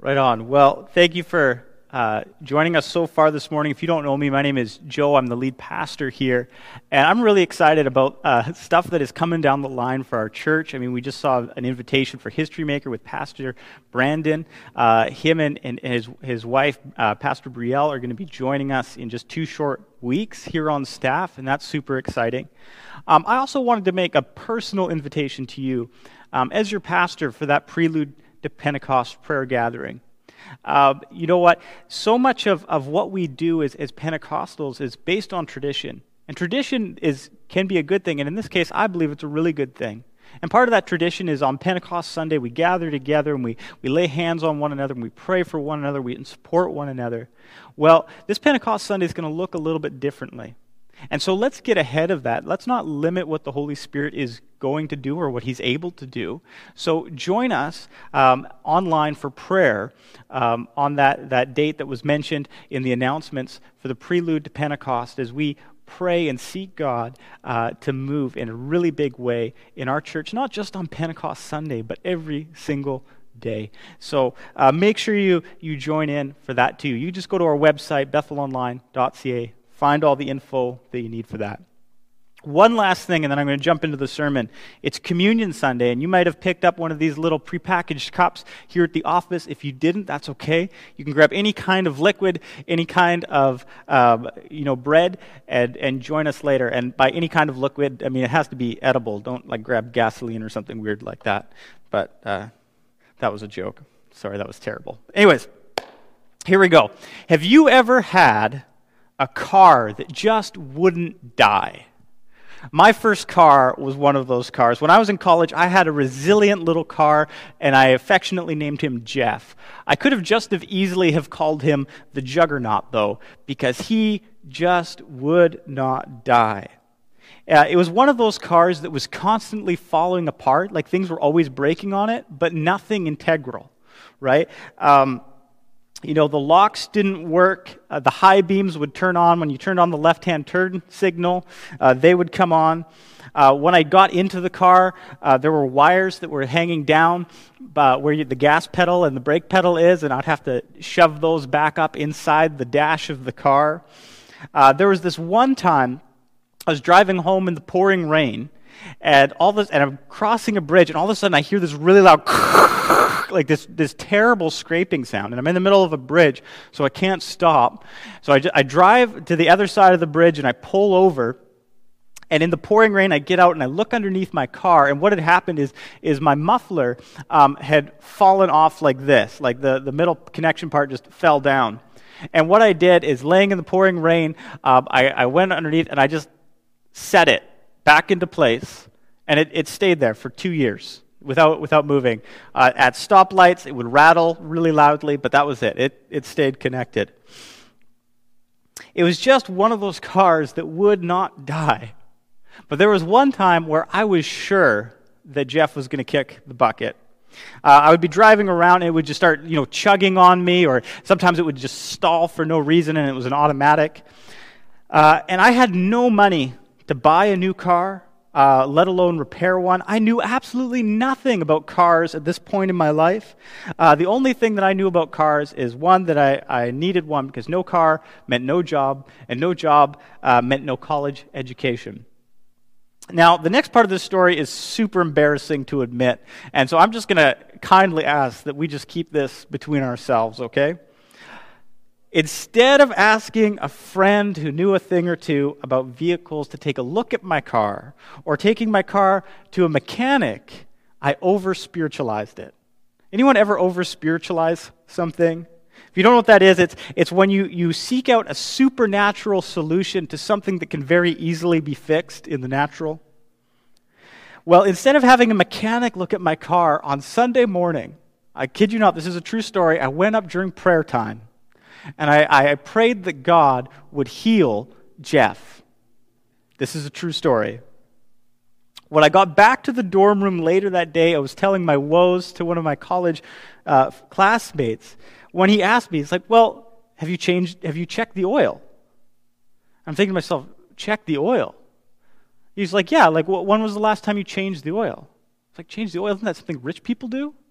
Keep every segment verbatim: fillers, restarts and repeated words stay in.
Right on. Well, thank you for uh, joining us so far this morning. If you don't know me, my name is Joe. I'm the lead pastor here, and I'm really excited about uh, stuff that is coming down the line for our church. I mean, we just saw an invitation for History Maker with Pastor Brandon. Uh, him and, and his his wife, uh, Pastor Brielle, are going to be joining us in just two short weeks here on staff, and that's super exciting. Um, I also wanted to make a personal invitation to you um, as your pastor for that prelude to Pentecost prayer gathering. Uh, you know what? So much of, of what we do as, as Pentecostals is based on tradition. And tradition is can be a good thing. And in this case, I believe it's a really good thing. And part of that tradition is on Pentecost Sunday, we gather together and we, we lay hands on one another and we pray for one another, we support one another. Well, this Pentecost Sunday is going to look a little bit differently. And so let's get ahead of that. Let's not limit what the Holy Spirit is going to do or what He's able to do. So join us um, online for prayer um, on that, that date that was mentioned in the announcements for the prelude to Pentecost as we pray and seek God uh, to move in a really big way in our church, not just on Pentecost Sunday, but every single day. So uh, make sure you, you join in for that too. You just go to our website, bethel online dot c a. Find all the info that you need for that. One last thing, and then I'm going to jump into the sermon. It's Communion Sunday, and you might have picked up one of these little prepackaged cups here at the office. If you didn't, that's okay. You can grab any kind of liquid, any kind of um, you know bread, and and join us later. And by any kind of liquid, I mean it has to be edible. Don't like grab gasoline or something weird like that. But uh, that was a joke. Sorry, that was terrible. Anyways, here we go. Have you ever had a car that just wouldn't die? My first car was one of those cars. When I was in college, I had a resilient little car, and I affectionately named him Jeff. I could have just have easily have called him the Juggernaut, though, because he just would not die. Uh, it was one of those cars that was constantly falling apart, like things were always breaking on it, but nothing integral, right? Um, You know, the locks didn't work. Uh, the high beams would turn on when you turned on the left-hand turn signal. Uh, they would come on. Uh, when I got into the car, uh, there were wires that were hanging down uh, where you, the gas pedal and the brake pedal is, and I'd have to shove those back up inside the dash of the car. Uh, there was this one time I was driving home in the pouring rain, and all this, and I'm crossing a bridge, and all of a sudden I hear this really loud like this this terrible scraping sound, and I'm in the middle of a bridge, so I can't stop. So I, I drive to the other side of the bridge, and I pull over, and in the pouring rain, I get out, and I look underneath my car, and what had happened is is my muffler um, had fallen off like this, like the, the middle connection part just fell down. And what I did is, laying in the pouring rain, um, I, I went underneath, and I just set it back into place, and it, it stayed there for two years. Without without moving. Uh, at stoplights, it would rattle really loudly, but that was it. It it stayed connected. It was just one of those cars that would not die. But there was one time where I was sure that Jeff was going to kick the bucket. Uh, I would be driving around, and it would just start, you know, chugging on me, or sometimes it would just stall for no reason, and it was an automatic. Uh, and I had no money to buy a new car, Uh, let alone repair one. I knew absolutely nothing about cars at this point in my life. Uh, the only thing that I knew about cars is, one, that I, I needed one because no car meant no job, and no job uh, meant no college education. Now, the next part of this story is super embarrassing to admit, and so I'm just going to kindly ask that we just keep this between ourselves, okay? Instead of asking a friend who knew a thing or two about vehicles to take a look at my car, or taking my car to a mechanic, I over-spiritualized it. Anyone ever over-spiritualize something? If you don't know what that is, it's it's when you, you seek out a supernatural solution to something that can very easily be fixed in the natural. Well, instead of having a mechanic look at my car on Sunday morning, I kid you not, this is a true story, I went up during prayer time, and I, I prayed that God would heal Jeff. This is a true story. When I got back to the dorm room later that day, I was telling my woes to one of my college uh, classmates. When he asked me, he's like, "Well, have you changed, have you checked the oil?" I'm thinking to myself, check the oil? He's like, "Yeah, like when was the last time you changed the oil?" It's like, change the oil? Isn't that something rich people do?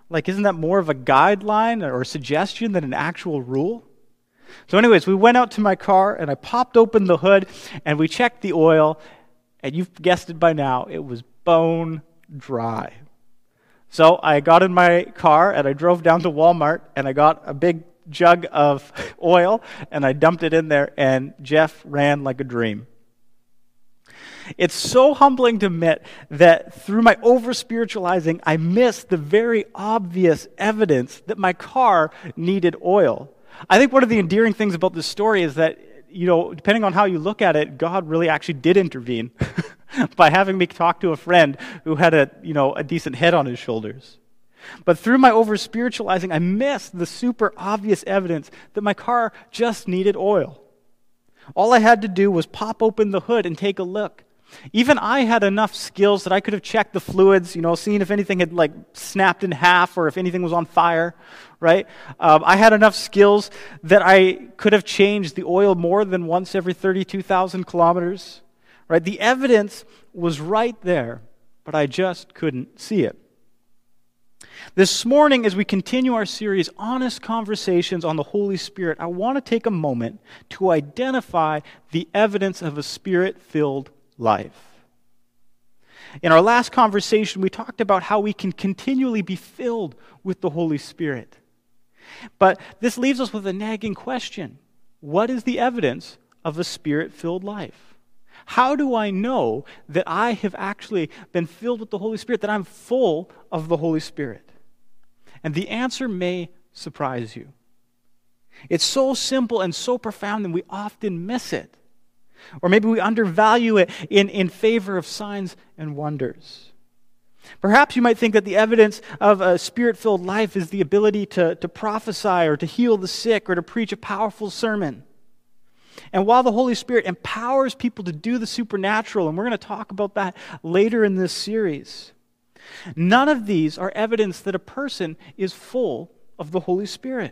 Like, isn't that more of a guideline or a suggestion than an actual rule? So anyways, we went out to my car, and I popped open the hood, and we checked the oil, and you've guessed it by now, it was bone dry. So I got in my car, and I drove down to Walmart, and I got a big jug of oil, and I dumped it in there, and Jeff ran like a dream. It's so humbling to admit that through my over-spiritualizing, I missed the very obvious evidence that my car needed oil. I think one of the endearing things about this story is that, you know, depending on how you look at it, God really actually did intervene by having me talk to a friend who had a, you know, a decent head on his shoulders. But through my over-spiritualizing, I missed the super obvious evidence that my car just needed oil. All I had to do was pop open the hood and take a look. Even I had enough skills that I could have checked the fluids, you know, seen if anything had like snapped in half or if anything was on fire, right? Um, I had enough skills that I could have changed the oil more than once every thirty-two thousand kilometers, right? The evidence was right there, but I just couldn't see it. This morning, as we continue our series, Honest Conversations on the Holy Spirit, I want to take a moment to identify the evidence of a Spirit-filled life. In our last conversation, we talked about how we can continually be filled with the Holy Spirit. But this leaves us with a nagging question. What is the evidence of a Spirit-filled life? How do I know that I have actually been filled with the Holy Spirit, that I'm full of the Holy Spirit? And the answer may surprise you. It's so simple and so profound that we often miss it. Or maybe we undervalue it in, in favor of signs and wonders. Perhaps you might think that the evidence of a Spirit-filled life is the ability to, to prophesy or to heal the sick or to preach a powerful sermon. And while the Holy Spirit empowers people to do the supernatural, and we're going to talk about that later in this series, none of these are evidence that a person is full of the Holy Spirit.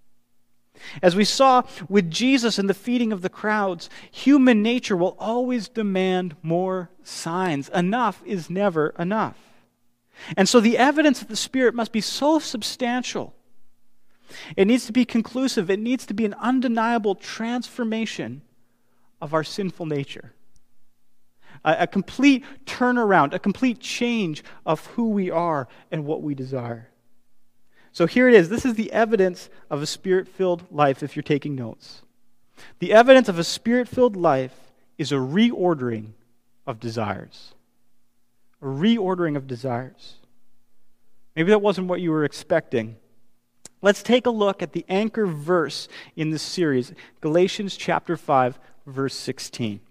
As we saw with Jesus and the feeding of the crowds, human nature will always demand more signs. Enough is never enough. And so the evidence of the Spirit must be so substantial. It needs to be conclusive. It needs to be an undeniable transformation of our sinful nature. A, a complete turnaround, a complete change of who we are and what we desire. So here it is. This is the evidence of a Spirit-filled life, if you're taking notes. The evidence of a Spirit-filled life is a reordering of desires. A reordering of desires. Maybe that wasn't what you were expecting. Let's take a look at the anchor verse in this series, Galatians chapter five, verse sixteen.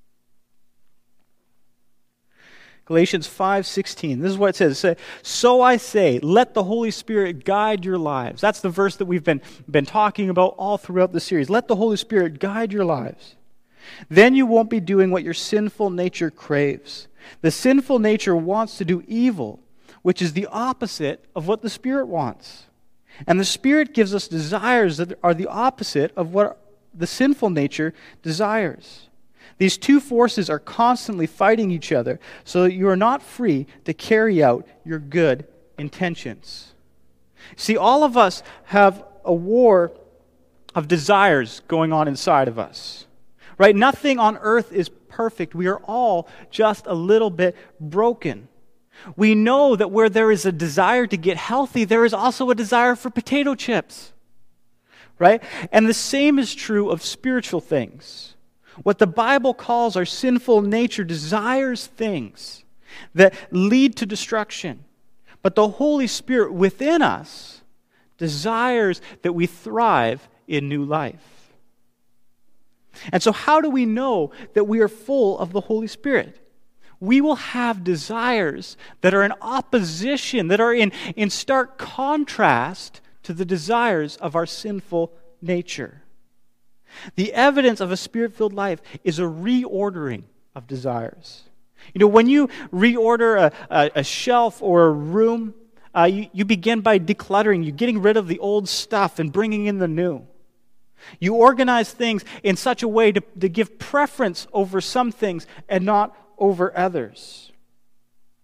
Galatians five sixteen. This is what it says. It says, "So I say, let the Holy Spirit guide your lives." That's the verse that we've been, been talking about all throughout the series. Let the Holy Spirit guide your lives. Then you won't be doing what your sinful nature craves. The sinful nature wants to do evil, which is the opposite of what the Spirit wants. And the Spirit gives us desires that are the opposite of what the sinful nature desires. These two forces are constantly fighting each other so that you are not free to carry out your good intentions. See, all of us have a war of desires going on inside of us. Right? Nothing on earth is perfect. We are all just a little bit broken. We know that where there is a desire to get healthy, there is also a desire for potato chips. Right? And the same is true of spiritual things. What the Bible calls our sinful nature desires things that lead to destruction. But the Holy Spirit within us desires that we thrive in new life. And so how do we know that we are full of the Holy Spirit? We will have desires that are in opposition, that are in, in stark contrast to the desires of our sinful nature. The evidence of a Spirit-filled life is a reordering of desires. You know, when you reorder a, a, a shelf or a room, uh, you, you begin by decluttering. You're getting rid of the old stuff and bringing in the new. You organize things in such a way to, to give preference over some things and not over others.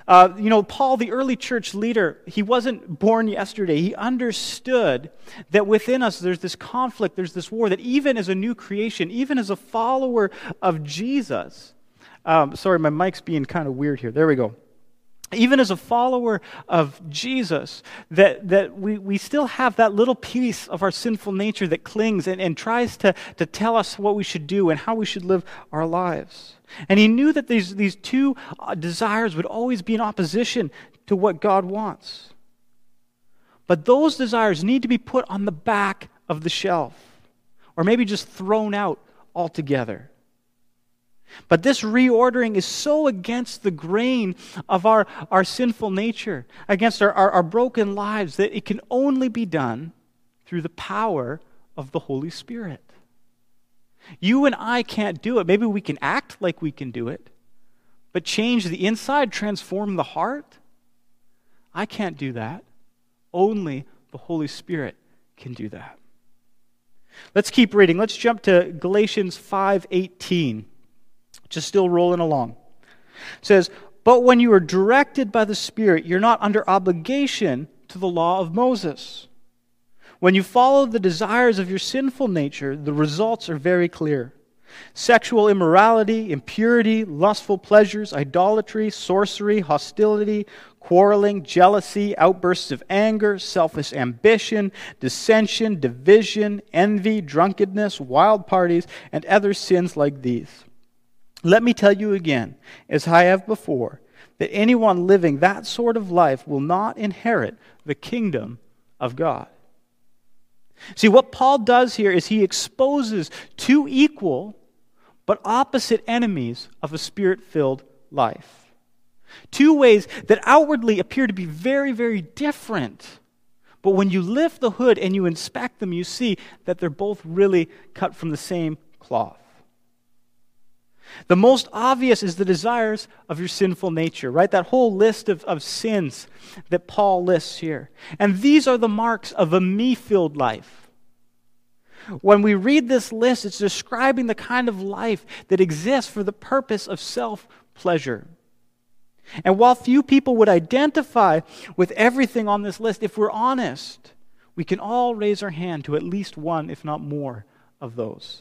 Uh, you know, Paul, the early church leader, he wasn't born yesterday. He understood that within us there's this conflict, there's this war, that even as a new creation, even as a follower of Jesus, um, sorry, my mic's being kind of weird here. There we go. Even as a follower of Jesus, that, that we, we still have that little piece of our sinful nature that clings and, and tries to, to tell us what we should do and how we should live our lives. And he knew that these, these two uh, desires would always be in opposition to what God wants. But those desires need to be put on the back of the shelf, or maybe just thrown out altogether. But this reordering is so against the grain of our, our sinful nature, against our, our, our broken lives, that it can only be done through the power of the Holy Spirit. You and I can't do it. Maybe we can act like we can do it, but change the inside, transform the heart? I can't do that. Only the Holy Spirit can do that. Let's keep reading. Let's jump to Galatians five eighteen. Just still rolling along. It says, "But when you are directed by the Spirit, you're not under obligation to the law of Moses. When you follow the desires of your sinful nature, the results are very clear. Sexual immorality, impurity, lustful pleasures, idolatry, sorcery, hostility, quarreling, jealousy, outbursts of anger, selfish ambition, dissension, division, envy, drunkenness, wild parties, and other sins like these. Let me tell you again, as I have before, that anyone living that sort of life will not inherit the kingdom of God." See, what Paul does here is he exposes two equal but opposite enemies of a Spirit-filled life. Two ways that outwardly appear to be very, very different. But when you lift the hood and you inspect them, you see that they're both really cut from the same cloth. The most obvious is the desires of your sinful nature, right? That whole list of, of sins that Paul lists here. And these are the marks of a me-filled life. When we read this list, it's describing the kind of life that exists for the purpose of self-pleasure. And while few people would identify with everything on this list, if we're honest, we can all raise our hand to at least one, if not more, of those.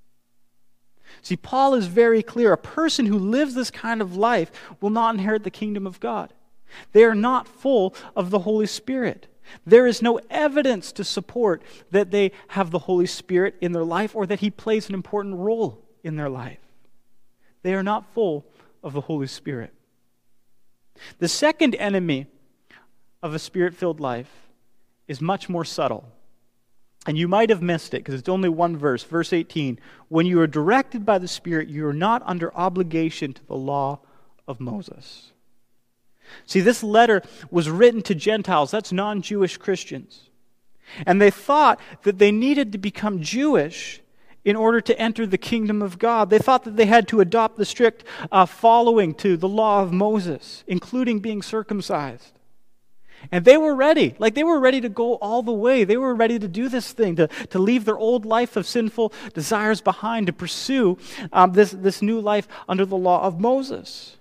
See, Paul is very clear. A person who lives this kind of life will not inherit the kingdom of God. They are not full of the Holy Spirit. There is no evidence to support that they have the Holy Spirit in their life or that He plays an important role in their life. They are not full of the Holy Spirit. The second enemy of a Spirit-filled life is much more subtle. And you might have missed it because it's only one verse, verse eighteen. "When you are directed by the Spirit, you are not under obligation to the law of Moses." See, this letter was written to Gentiles, that's non-Jewish Christians. And they thought that they needed to become Jewish in order to enter the kingdom of God. They thought that they had to adopt the strict uh, following to the law of Moses, including being circumcised. And they were ready. Like they were ready to go all the way. They were ready to do this thing, to, to leave their old life of sinful desires behind, to pursue um, this, this new life under the law of Moses.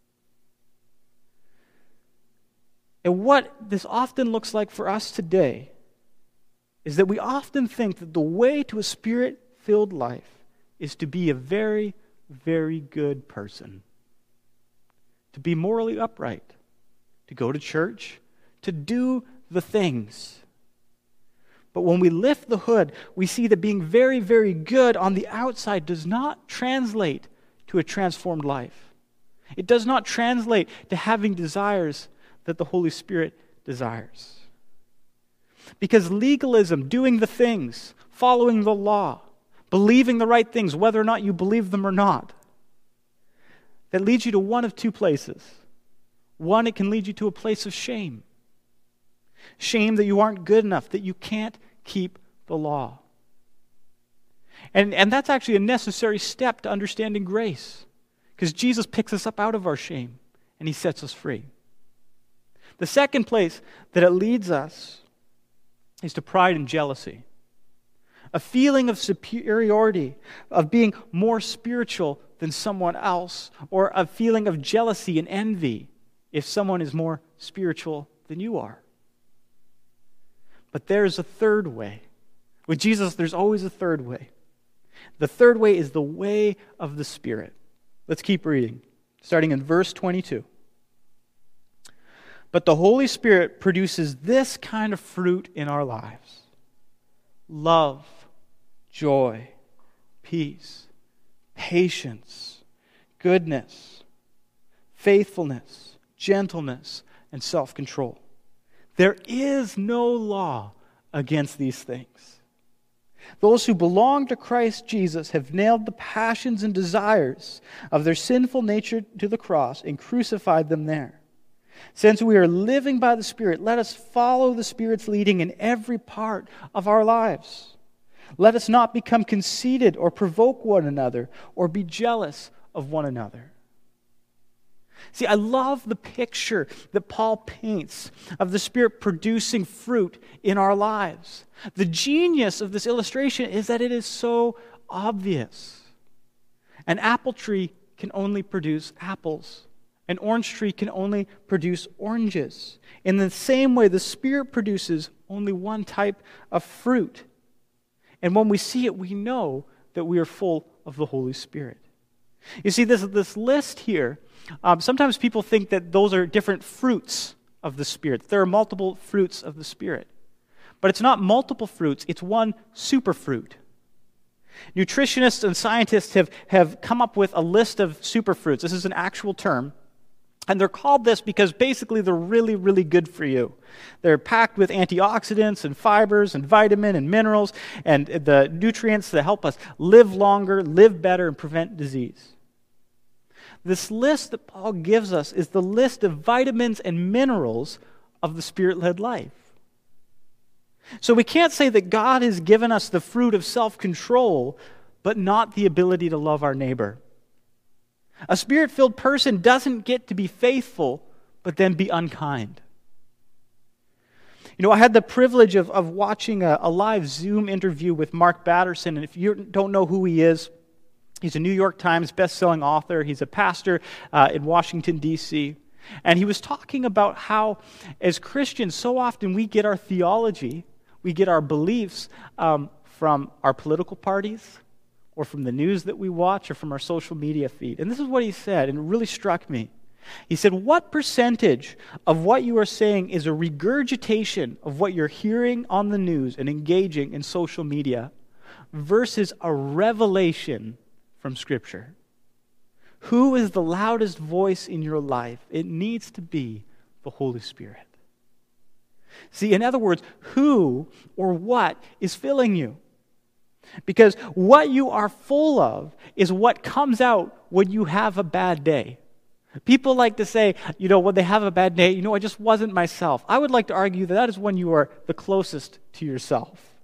And what this often looks like for us today is that we often think that the way to a Spirit-filled life is to be a very, very good person, to be morally upright, to go to church, to do the things. But when we lift the hood, we see that being very, very good on the outside does not translate to a transformed life. It does not translate to having desires that the Holy Spirit desires. Because legalism, doing the things, following the law, believing the right things, whether or not you believe them or not, that leads you to one of two places. One, it can lead you to a place of shame. Shame that you aren't good enough, that you can't keep the law. And, and that's actually a necessary step to understanding grace, because Jesus picks us up out of our shame and He sets us free. The second place that it leads us is to pride and jealousy. A feeling of superiority, of being more spiritual than someone else, or a feeling of jealousy and envy if someone is more spiritual than you are. But there's a third way. With Jesus, there's always a third way. The third way is the way of the Spirit. Let's keep reading, starting in verse twenty-two. But the Holy Spirit produces this kind of fruit in our lives: love, joy, peace, patience, goodness, faithfulness, gentleness, and self-control. There is no law against these things. Those who belong to Christ Jesus have nailed the passions and desires of their sinful nature to the cross and crucified them there. Since we are living by the Spirit, let us follow the Spirit's leading in every part of our lives. Let us not become conceited or provoke one another or be jealous of one another. See, I love the picture that Paul paints of the Spirit producing fruit in our lives. The genius of this illustration is that it is so obvious. An apple tree can only produce apples. An orange tree can only produce oranges. In the same way, the Spirit produces only one type of fruit. And when we see it, we know that we are full of the Holy Spirit. You see, this, this list here, um, sometimes people think that those are different fruits of the Spirit. There are multiple fruits of the Spirit. But it's not multiple fruits, it's one superfruit. Nutritionists and scientists have, have come up with a list of superfruits. This is an actual term. And they're called this because basically they're really, really good for you. They're packed with antioxidants and fibers and vitamin and minerals and the nutrients that help us live longer, live better, and prevent disease. This list that Paul gives us is the list of vitamins and minerals of the Spirit-led life. So we can't say that God has given us the fruit of self-control, but not the ability to love our neighbor. A Spirit-filled person doesn't get to be faithful, but then be unkind. You know, I had the privilege of, of watching a, a live Zoom interview with Mark Batterson, and if you don't know who he is, he's a New York Times best-selling author. He's a pastor uh, in Washington, D C And he was talking about how, as Christians, so often we get our theology, we get our beliefs um, from our political parties, or from the news that we watch, or from our social media feed. And this is what he said, and it really struck me. He said, what percentage of what you are saying is a regurgitation of what you're hearing on the news and engaging in social media versus a revelation from Scripture? Who is the loudest voice in your life? It needs to be the Holy Spirit. See, in other words, who or what is filling you? Because what you are full of is what comes out when you have a bad day. People like to say, you know, when they have a bad day, you know, I just wasn't myself. I would like to argue that that is when you are the closest to yourself.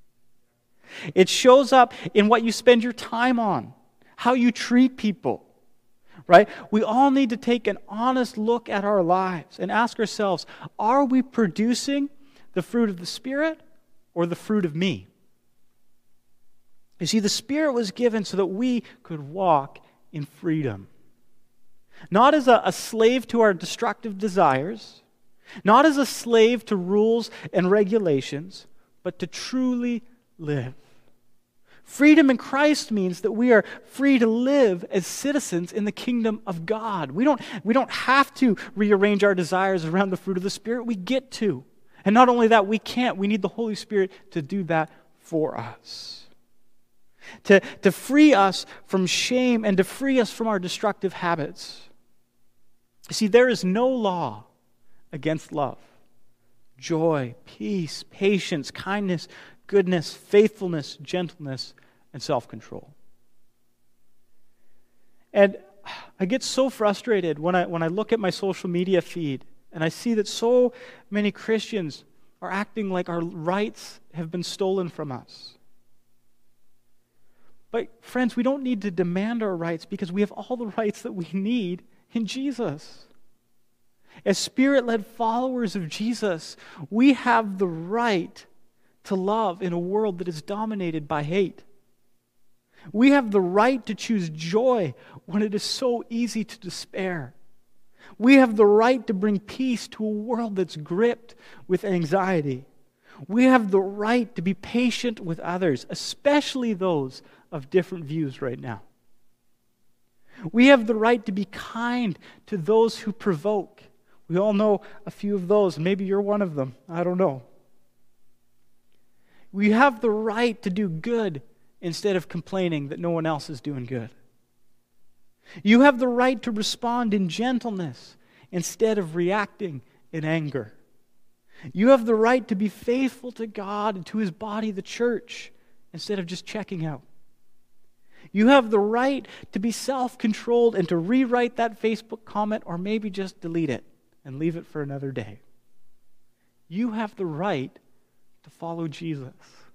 It shows up in what you spend your time on, how you treat people, right? We all need to take an honest look at our lives and ask ourselves, are we producing the fruit of the Spirit or the fruit of me? You see, the Spirit was given so that we could walk in freedom. Not as a, a slave to our destructive desires, not as a slave to rules and regulations, but to truly live. Freedom in Christ means that we are free to live as citizens in the kingdom of God. We don't, we don't have to rearrange our desires around the fruit of the Spirit. We get to. And not only that, we can't. We need the Holy Spirit to do that for us. To, to free us from shame and to free us from our destructive habits. See, there is no law against love, joy, peace, patience, kindness, goodness, faithfulness, gentleness, and self-control. And I get so frustrated when I, when I look at my social media feed and I see that so many Christians are acting like our rights have been stolen from us. But friends, we don't need to demand our rights because we have all the rights that we need in Jesus. As Spirit-led followers of Jesus, we have the right to love in a world that is dominated by hate. We have the right to choose joy when it is so easy to despair. We have the right to bring peace to a world that's gripped with anxiety. We have the right to be patient with others, especially those of different views right now. We have the right to be kind to those who provoke. We all know a few of those. Maybe you're one of them. I don't know. We have the right to do good instead of complaining that no one else is doing good. You have the right to respond in gentleness instead of reacting in anger. You have the right to be faithful to God and to His body, the church, instead of just checking out. You have the right to be self-controlled and to rewrite that Facebook comment or maybe just delete it and leave it for another day. You have the right to follow Jesus.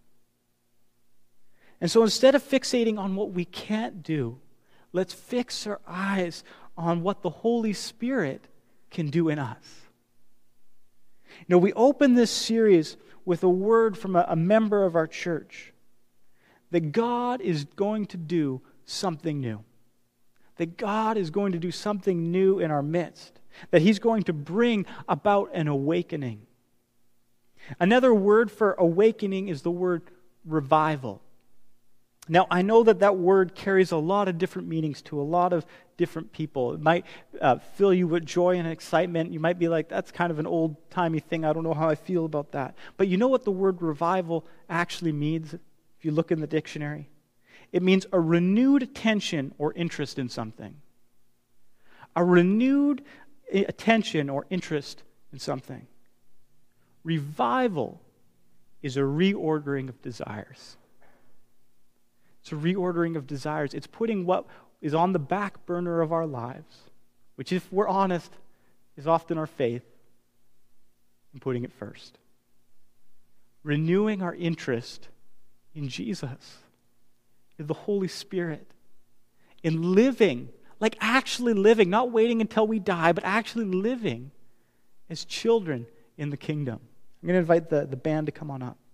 And so instead of fixating on what we can't do, let's fix our eyes on what the Holy Spirit can do in us. You know, we open this series with a word from a, a member of our church that God is going to do something new. That God is going to do something new in our midst. That He's going to bring about an awakening. Another word for awakening is the word revival. Now, I know that that word carries a lot of different meanings to a lot of different people. It might uh, fill you with joy and excitement. You might be like, that's kind of an old-timey thing. I don't know how I feel about that. But you know what the word revival actually means if you look in the dictionary? It means a renewed attention or interest in something. A renewed attention or interest in something. Revival is a reordering of desires. It's a reordering of desires. It's putting what is on the back burner of our lives, which, if we're honest, is often our faith, and putting it first. Renewing our interest in Jesus, in the Holy Spirit, in living, like actually living, not waiting until we die, but actually living as children in the kingdom. I'm going to invite the, the band to come on up.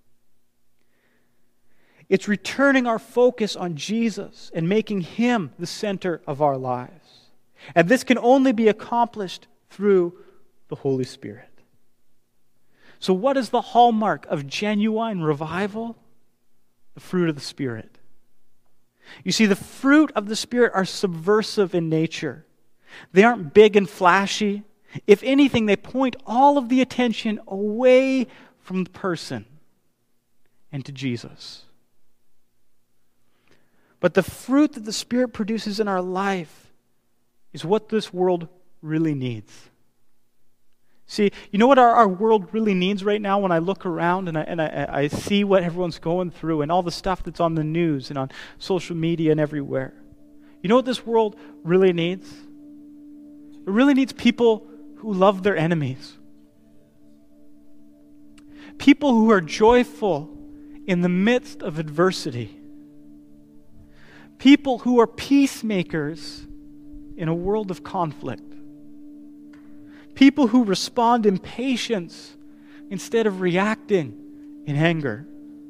It's returning our focus on Jesus and making Him the center of our lives. And this can only be accomplished through the Holy Spirit. So what is the hallmark of genuine revival? The fruit of the Spirit. You see, the fruit of the Spirit are subversive in nature. They aren't big and flashy. If anything, they point all of the attention away from the person and to Jesus. But the fruit that the Spirit produces in our life is what this world really needs. See, you know what our, our world really needs right now when I look around and, I, and I, I see what everyone's going through and all the stuff that's on the news and on social media and everywhere. You know what this world really needs? It really needs people who love their enemies. People who are joyful in the midst of adversity. People who are peacemakers in a world of conflict. People who respond in patience instead of reacting in anger.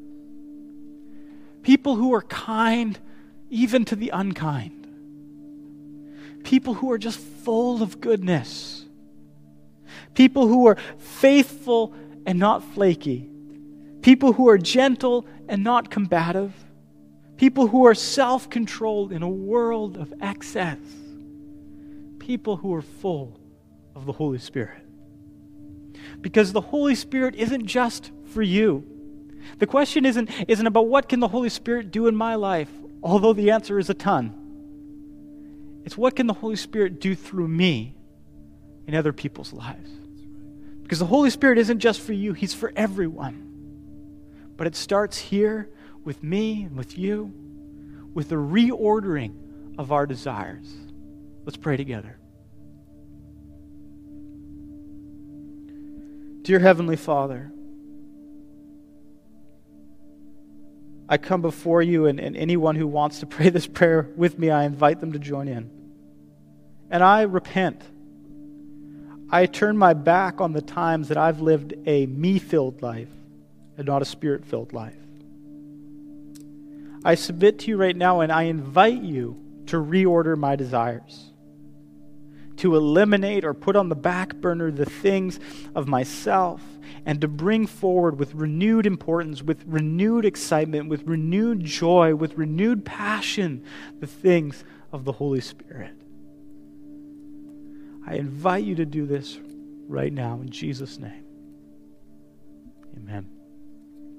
People who are kind even to the unkind. People who are just full of goodness. People who are faithful and not flaky. People who are gentle and not combative. People who are self-controlled in a world of excess. People who are full of the Holy Spirit. Because the Holy Spirit isn't just for you. The question isn't, isn't about what can the Holy Spirit do in my life, although the answer is a ton. It's what can the Holy Spirit do through me in other people's lives. Because the Holy Spirit isn't just for you, He's for everyone. But it starts here with me and with you, with the reordering of our desires. Let's pray together. Dear Heavenly Father, I come before you, and, and anyone who wants to pray this prayer with me, I invite them to join in. And I repent. I turn my back on the times that I've lived a me-filled life and not a Spirit-filled life. I submit to you right now, and I invite you to reorder my desires, to eliminate or put on the back burner the things of myself, and to bring forward with renewed importance, with renewed excitement, with renewed joy, with renewed passion, the things of the Holy Spirit. I invite you to do this right now in Jesus' name. Amen.